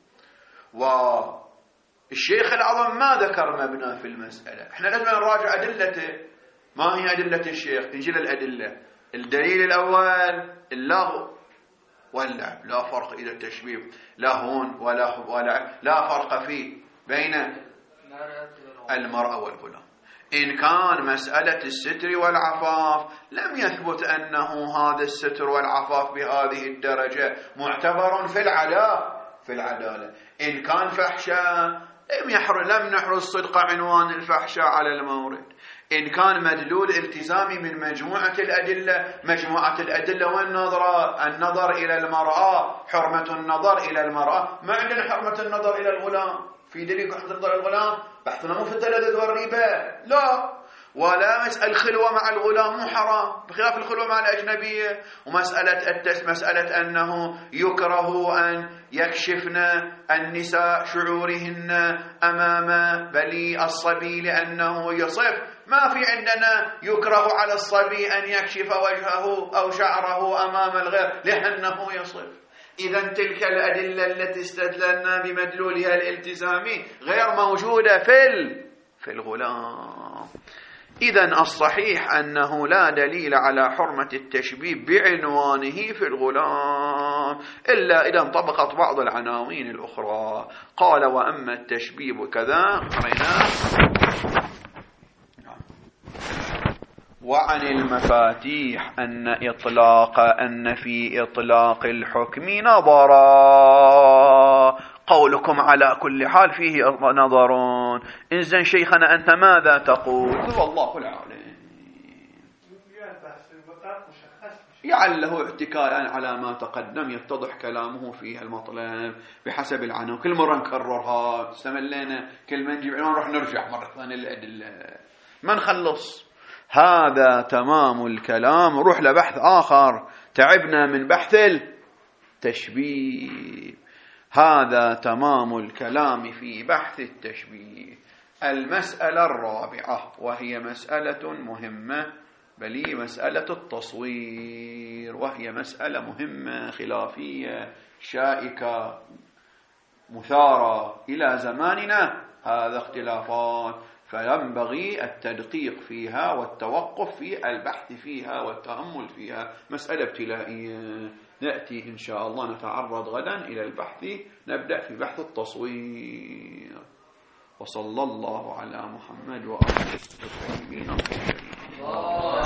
والشيخ الأعظم ما ذكر مبنى في المسألة، احنا لازم نراجع أدلته. ما هي أدلة الشيخ؟ نجي للأدلة. الدليل الأول اللغو واللعب، لا فرق إلى التشبيه، لهون ولهب ولعب لا فرق فيه بين المرأة والغلام. إن كان مسألة الستر والعفاف لم يثبت أنه هذا الستر والعفاف بهذه الدرجة معتبر في العدالة في العدالة. إن كان فحشا لم يحر لم نحرز صدق عنوان الفحشاء على المورد. إن كان مدلول التزامي من مجموعة الأدلة، مجموعة الأدلة والنظر النظر إلى المرأة، حرمة النظر إلى المرأة، ما عندنا حرمة النظر إلى الغلام. في دليل حرمة النظر إلى الغلام؟ بحثنا مو في التلذذ والريبة، لا، ولا مسألة الخلوة مع الغلام مو حرام بخلاف الخلوة مع الأجنبية. ومسألة التس مسألة أنه يكره أن يكشفن النساء شعورهن أمام بلي الصبي لأنه يصف، ما في عندنا يكره على الصبي أن يكشف وجهه أو شعره أمام الغير لأنه يصف. إذا تلك الأدلة التي استدللنا بمدلولها الالتزامي غير موجودة في في الغلام. إذا الصحيح أنه لا دليل على حرمة التشبيه بعنوانه في الغلام إلا إذا انطبقت بعض العناوين الأخرى. قال وأما التشبيه كذا قريناه. وعن المفاتيح أن إطلاق أن في إطلاق الحكم نظرا. قولكم على كل حال فيه نظرون. إنزين شيخنا أنت ماذا تقول؟ والله العالم يعله اعتكاء على ما تقدم يتضح كلامه في المطلب بحسب العناوين. كل مرة نكررها استملينا كل ما نجيب عنوان نروح نرجع مرة ثانية للأدلة ما نخلص. هذا تمام الكلام. روح لبحث آخر. تعبنا من بحث التشبيه. هذا تمام الكلام في بحث التشبيه. المسألة الرابعة وهي مسألة مهمة بل مسألة التصوير، وهي مسألة مهمة خلافية شائكة مثارة إلى زماننا. هذا اختلافات فينبغي التدقيق فيها والتوقف في البحث فيها والتأمل فيها. مسألة ابتلائية نأتي إن شاء الله نتعرض غدا إلى البحث. نبدأ في بحث التصوير. وصلى الله على محمد وآله الطيبين الطاهرين.